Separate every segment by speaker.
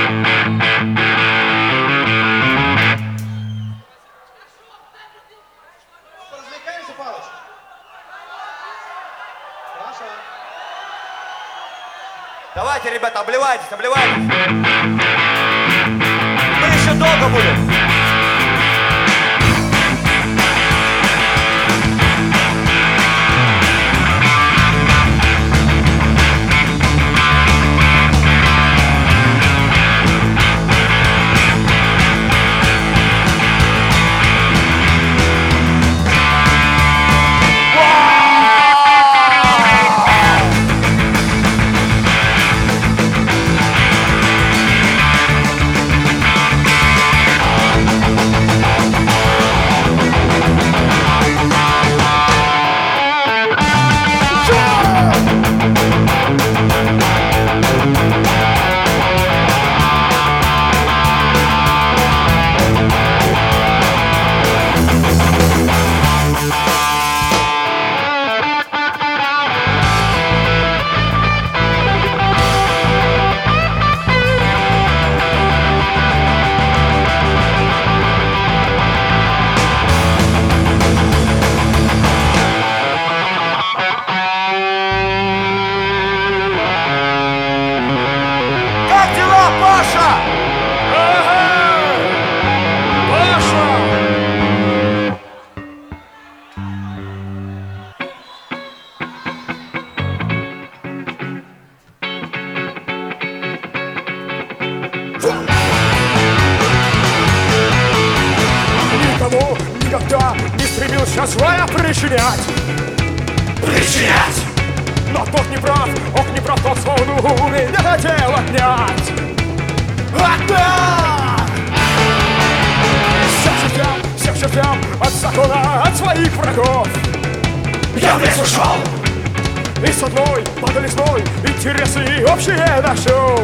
Speaker 1: Развлекаемся, Палыч? Хорошо.
Speaker 2: Давайте, ребята, обливайтесь, обливайтесь. Мы еще долго будем.
Speaker 3: Никому никогда не стремился злая причинять. Но тот не прав, ох, не прав тот, кто у меня хотел отнять. Всем чертям от закона, от своих врагов я в лес ушел и с одной подолесной интересы общие нашел.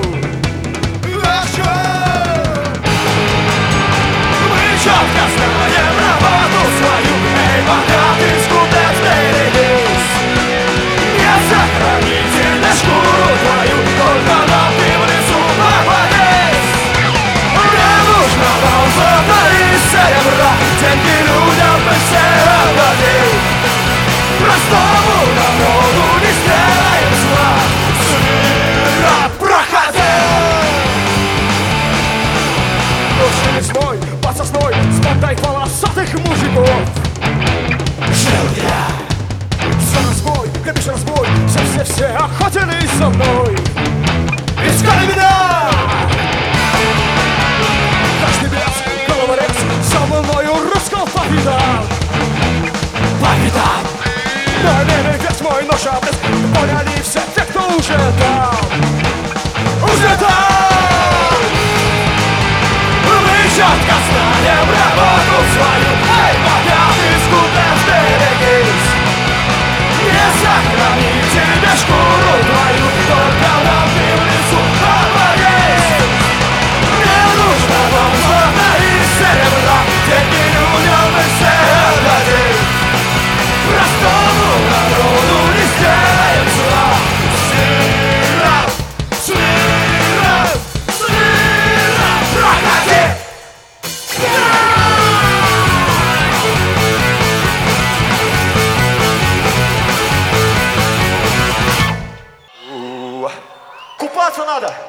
Speaker 3: Четко знаем работу свою, эй, богатый скутер, стерегись. Не сохраните на шкуру твою, только нам ты в лесу попадись. Мне нужно вам золото и серебра, деньги людям мы все отдадим. Простому народу не сделаем зла, свира проходи. Ночью лесной, под сосной, с бандой полосатых мужиков жил я. За разбой, любишь разбой, все охотились за мной. Искали меня! Каждый бес, головорез, за мною русского по пятам. По пятам! На небе весь мой нож обрез, поняли все те, кто уже там. Уже там! Четко знаем работу свою, эй, богатый скутер, стерегись. Не сохрани тебе шкуру твою, только нам ты в лесу попадись. Мне нужно вам золото и серебра, деньги людям мы все отдадим. Простому народу не сделаем зла. Свира, проходи!
Speaker 2: Купаться надо!